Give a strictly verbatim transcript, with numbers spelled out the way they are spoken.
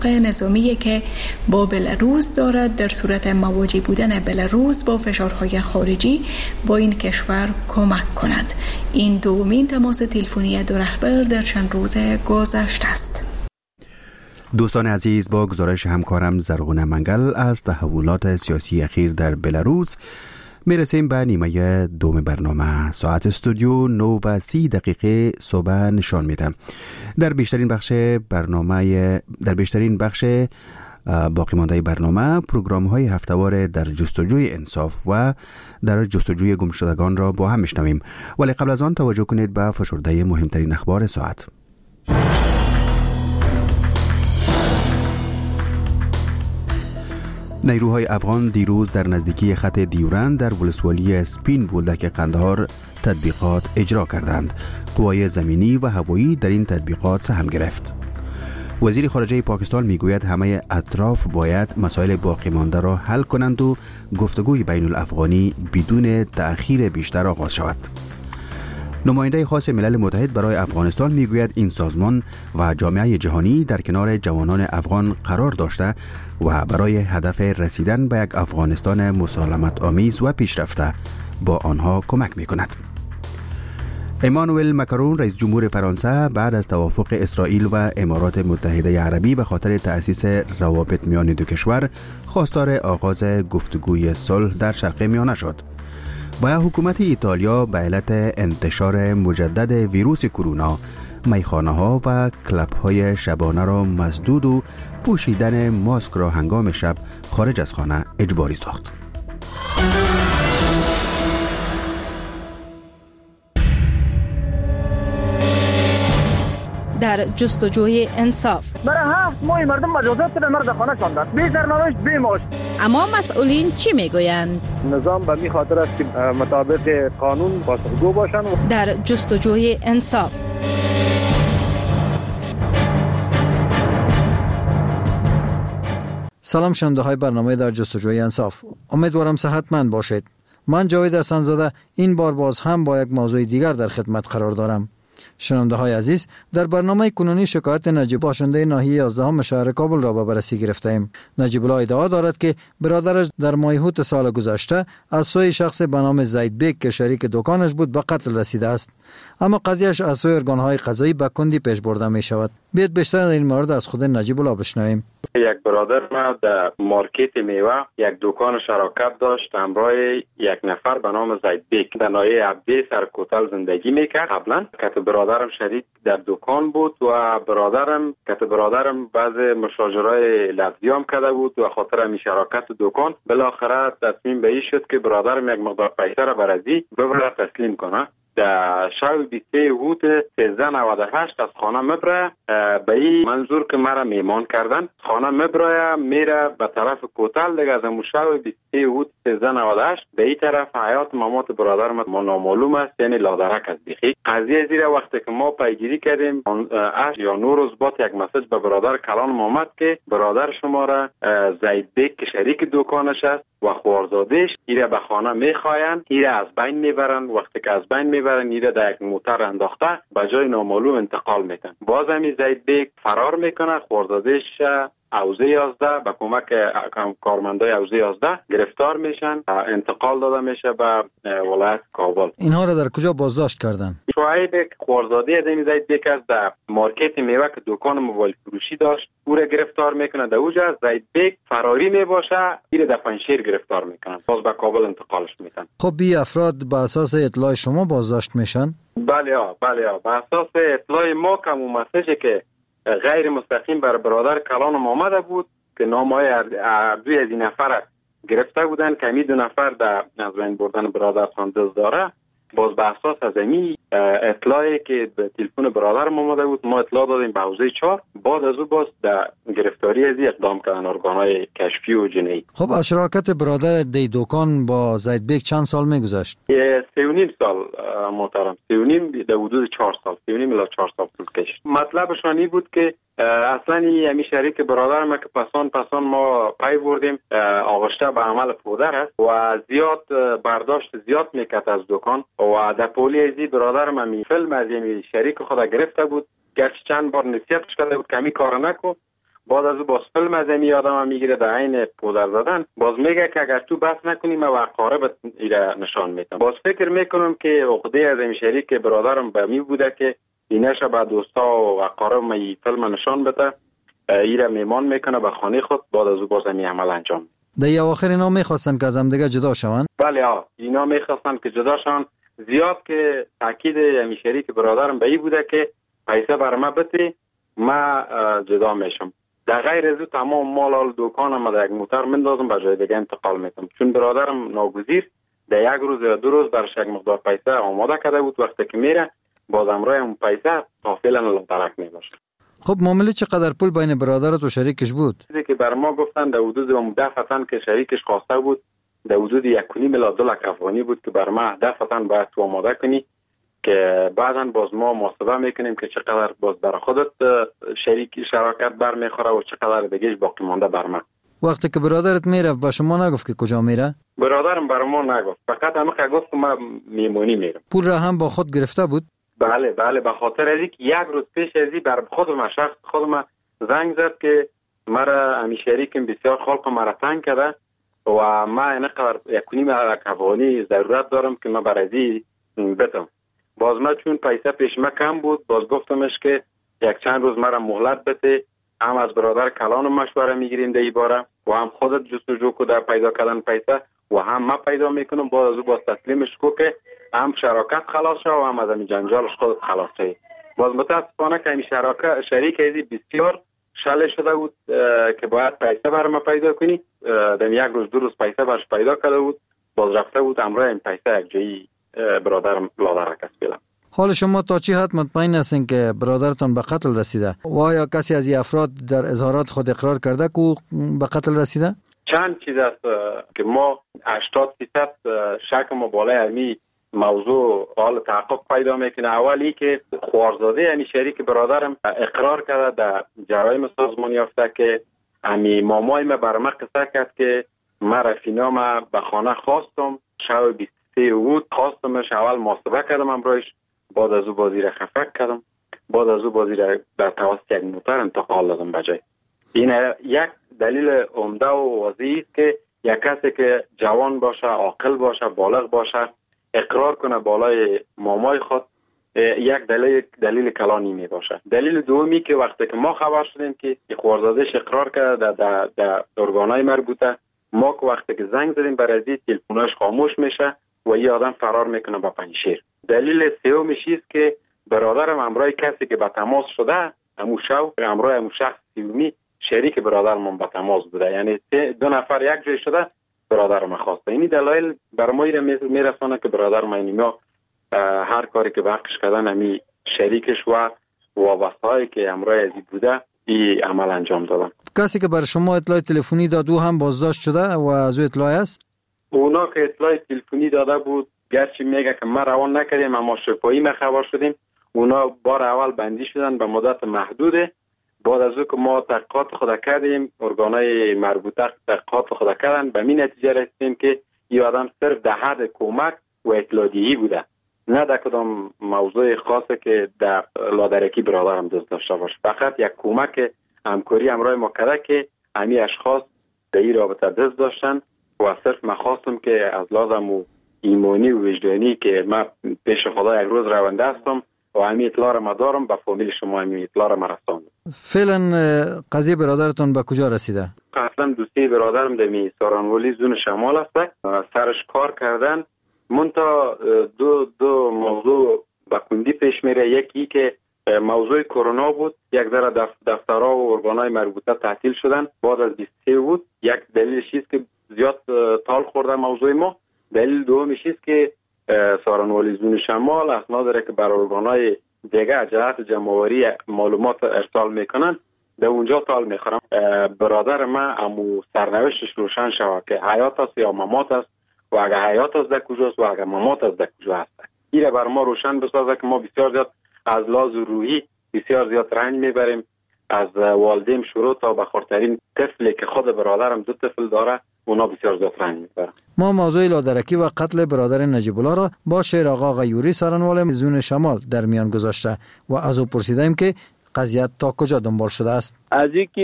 نظامی که با بلاروس دارد در صورت مواجه بودن بلاروس با فشارهای خارجی با این کشور کمک کند. این دومین تماس تلفنی دو رهبر در چند روز گذشته است. دوستان عزیز، با گزارش همکارم زرغون منگل از تحولات سیاسی اخیر در بلاروس میرسیم به نیمه دوم برنامه. ساعت استودیو نو و سی دقیقه صبح نشان میده. در بیشترین بخش برنامه در بیشترین بخش باقی مانده برنامه پروگرام های هفته‌وار در جستجوی انصاف و در جستجوی گمشدگان را با هم میشنویم، ولی قبل از آن توجه کنید به فشرده مهمترین اخبار ساعت. نیروهای افغان دیروز در نزدیکی خط دیورند در ولسوالی سپین بولدک قندهار تطبیقات اجرا کردند. قوای زمینی و هوایی در این تطبیقات سهم گرفت. وزیر خارجه پاکستان میگوید همه اطراف باید مسائل باقی مانده را حل کنند و گفتگوی بین الافغانی بدون تأخیر بیشتر آغاز شود. نماینده خاص ملل متحد برای افغانستان میگوید این سازمان و جامعه جهانی در کنار جوانان افغان قرار داشته و برای هدف رسیدن به یک افغانستان مسالمت آمیز و پیشرفته با آنها کمک میکند. امانوئل مکرون رئیس جمهور فرانسه بعد از توافق اسرائیل و امارات متحده عربی به خاطر تأسیس روابط میان دو کشور خواستار آغاز گفتگوی صلح در شرق میانه شد. با حکومت ایتالیا به علت انتشار مجدد ویروس کرونا میخانه ها و کلب های شبانه را مسدود و پوشیدن ماسک را هنگام شب خارج از خانه اجباری ساخت. در جستجوی انصاف برای هفت ماه مردم مجازات به مرد خانه شاندن، بی سرنوشت بی معاش. اما مسئولین چی میگویند؟ نظام به می خاطر است که مطابق قانون پاسخگو باشند. در جستجوی انصاف سلام شنونده های برنامه در جستجوی انصاف، امیدوارم صحتمند باشید. من جاوید حسن‌زاده این بار باز هم با یک موضوع دیگر در خدمت قرار دارم. شنونده های عزیز، در برنامه کنونی شکایت نجیب باشنده ناحیه یازدهم شهر کابل را به بررسی گرفته ایم. نجیب الله ادعا دارد که برادرش در ماه اوت سال گذشته از سوی شخص به نام زید بیگ که شریک دکانش بود به قتل رسیده است، اما قضیهش از سوی ارگان‌های قضایی به کندی پیش برده می شود. بیایید بیشتر در این مورد از خود نجیب الله بشنویم. یک برادر ما در مارکت میوه یک دکان شراکت داشت همراه یک نفر به نام زید بیگ در ناحیه عبدی سر کوتل زندگی میکرد. قبلا که برادرم شریک در دکان بود و برادرم که برادرم بعض مشاجرای لفظی هم کرده بود و خاطر همین شراکت دکان بالاخره تصمیم به این شد که برادرم یک مقدار پیسه را برازی ببره تسلیم کنه. در شب بیست و سه اوت سیزده نود و هشت از خانه مبره، به این منظور که مرا میمان کردن خانه مبره میره به طرف کوتل دیگه. از همون شب بیست و سه اوت سیزده نود و هشت به این طرف حیات مامات برادرم ما نامعلوم است، یعنی لادرک از بیخی. قضیه زیر وقتی که ما پیگیری کردیم اش یا نور روز بعد یک مسیج به برادر کلان آمد که برادر شما را زید بیگ که شریک دکانش است و خوارزادش ایره به خانه میخواین، ایره از بین میبرن. وقتی که از بین میبرن ایره در یک موتر انداخته به جای نامعلوم انتقال میکن. باز همی زید بیگ فرار میکنه. خوارزادش حوزه یازده به کمک کارمندای حوزه یازده گرفتار میشن، انتقال داده میشه به ولایت کابل. اینها را در کجا بازداشت کردن؟ شعیب خوارزاده ادمی زید بیگ از در مارکت میوه که دکان موبایل فروشی داشت او را گرفتار میکنه. در اوجا زید بیگ فراری میباشه، ایره در پنشیر گرفتار میکنن، باز به کابل انتقالش میکنن. خب بی افراد به اساس اطلاع شما بازداشت میشن؟ بله ها بله ها به اساس اطلاع ما که اون مسیجی که غیر مستقیم بر برادر کلانم آمده بود که نامهای عرضی از این نفر گرفته بودن که می دو نفر در از بین بردن برادر دست داره. باز به اساس از امی اطلاعی که به تلفن برادرم آمده بود ما اطلاع دادیم به حوزه چهار. بعد از او باز در گرفتاری از اقدام کردن ارگانهای کشفی و جنایی. خب از شراکت برادر دی دکان با زید بیگ چند سال میگذشت؟ سه و نیم سال محترم، سه و نیم در حدود چهار سال، سه و نیم الی چهار سال طول کشید. مطلبشان این بود که اصلا این شریک برادرم که پسان پسان ما پی بردیم آغشته به عمل پودر است و زیاد برداشت زیاد میکرد از دکان و در پولی ازی برادرم همی فیلم از این شریک خود گرفته بود، گرچه چند بار نصیحتش کرده بود که همی کار نکن. بعد از باز فیلم از این آدم میگیره در عین پودر زدن، باز میگه که اگر تو بس نکنی من وقاره ایره نشان میدم. باز فکر میکنم که عقده از این شریک برادرم به می بوده که اینش با دوستا و وقاره من این فیلم نشان بده، ایره میمان میکنه به خانه خود، بعد از باز این عمل انجام. در آخر اینا میخواستن که از هم دیگه جدا شوند؟ بله ها، اینا میخواستن که جدا شوند. زیاد که تاکید این شریک برادرم به این بوده که پیسه بر من بده ما جدا میشم. در غیر از تمام مال و دکانم در یک موتر مندازم به جای دیگه انتقال میتم، چون برادرم ناگزیر در یک روز یا دو روز برش یک مقدار پیسه آماده کرده بود، وقتی که میره باز امرای اون پیسه قافلا لطرک میباشه. خب معامله چقدر پول بین برادرت و شریکش بود؟ چیزی که بر ما گفتن در حدود دفعتاً که شریکش خواسته بود در حدود یک و نیم میلیون دلار افغانی بود که بر ما دفعتاً باید تو آماده کنی که بعداً باز ما محاسبه میکنیم که چقدر باز بر خودت شریک شراکت بر میخوره و چقدر دیگهش باقی مانده بر ما. وقتی که برادرت میره با شما نگفت که کجا میره؟ برادرم بر ما نگفت، فقط همه که گفت ما میمونی میرم. پول را هم با خود گرفته بود؟ بله بله، به خاطر از اینکه یک روز پیش ازی بر خودم شخص خودم زنگ زد که مرا امی شریکم بسیار خلق مرا تنگ کرده و ما اینقدر یک و نیم افغانی ضرورت دارم که ما برازی بدم. باز ما چون پیسه پیش ما کم بود، باز گفتمش که یک چند روز مرا مهلت بده، هم از برادر کلان مشوره میگیریم در این باره و هم خودت جستجو کو در پیدا کردن پیسه و هم ما پیدا میکنم، باز از باز تسلیمش کو که هم شراکت خلاص شد و هم از این جنجالش خودت خلاص شد. باز متاسفانه که این شراکت شریک ازی بسیار شله شده بود که باید پیسه بر ما پیدا کنی، در یک روز دو روز پیسه برش پیدا کرده بود، باز رفته بود امرای این پیسه یک جایی برادرم لادر کس بیلم. حال شما تا چی حد مطمئن هستین که برادرتان به قتل رسیده؟ و آیا کسی از این افراد در اظهارات خود اقرار کرده که به قتل رسیده؟ چند چیز است که ما هشتاد درصد شک ما بالای امی موضوع حال تحقق پیدا میکنه. اولی که خوارزاده یعنی شریک برادرم اقرار کرده در جرایم سازمان یافته که امی مامای ما بر ما قصه کرد که ما رفینا ما به خانه خواستم، شب بیست و سه بود، خواستمش، اول محاسبه کردم امرایش، بعد از او بازی را خفک کردم، بعد از او بازی را در توسط یک موتر انتقال دادم بجای. این یک دلیل عمده و واضحی است که یک کسی که جوان باشه، عاقل باشه، بالغ باشه، اقرار کنه بالای مامای خود، یک دلیل دلیل کلانی می باشه. دلیل دومی که وقتی که ما خبر شدیم که خوارزادهش اقرار کرده در در ارگانهای مربوطه، ما که وقتی که زنگ زدیم برای تلفنش خاموش میشه و یه آدم فرار میکنه به پنجشیر. دلیل سومش است که برادرم امرای کسی که به تماس شده، همون شو امرای همون شخص سومی شریک برادرم به تماس بوده، یعنی دو نفر یک جای شده برادرم خواسته. این دلایل بر ما میرسونه که برادرم اینما هر کاری که حقش کردن همی شریکش و وابسته‌ای که امرای ازی بوده این عمل انجام دادن. کسی که بر شما اطلاع تلفنی داد او هم بازداشت شده و از او اطلاع است؟ اونا که اطلاع تلفنی داده بود گرچه میگه که ما روان نکردیم اما شفایی ما خبر شدیم، اونا بار اول بندی شدن به مدت محدوده. بعد از او که ما تحقیقات خود کردیم، ارگانهای مربوطه تحقیقات خود کردن، به این نتیجه رسیدیم که این آدم صرف در حد کمک و اطلاعیه‌ای بوده، نه در کدام موضوع خاصه که در لادرکی برادرم دست داشته باشه. فقط یک کمک همکاری همراه ما کرده که همین اشخاص در این رابطه دست داشتن و صرف ما خواستم که از لازم و ایمانی و وجدانی که من پیش خدا یک روز رونده هستم و همین اطلاع را ما دارم به فامیل شما همین اطلاع را ما رساندم. فعلا قضیه برادرتون به کجا رسیده؟ اصلا دوستی برادرم در سارانولی زون شمال است، سرش کار کردن. منتها دو دو موضوع به کندی پیش میره. یکی که موضوع کرونا بود، یک ذره دفترها و ارگانهای مربوطه تعطیل شدن، بعد از بیست و سه بود. یک دلیلش است که زیاد تال خورده موضوع ما. دلیل دومش است که سارانولی زون شمال اسناد داره که بر ارگانهای دیگه جهت جمع‌آوری معلومات ارسال میکنن، در اونجا تال میخورم. برادر من امو سرنوشتش روشن شود که حیات است یا ممات است و اگر حیات است در کجاست و اگر ممات است در کجا است. این بر ما روشن بسازه که ما بسیار زیاد از لحاظ روحی بسیار زیاد رنج میبریم، از والدیم شروع تا به خردترین طفلی که خود برادرم دو طفل داره اونا بسیار زیاد رنج میبرن. ما موضوع لادرکی و قتل برادر نجیب الله را با شیر آقا غیوری سارانوال زون شمال در میان گذاشته و از او پرسیدیم که قضیه تا کجا دنبال شده است. از اینکه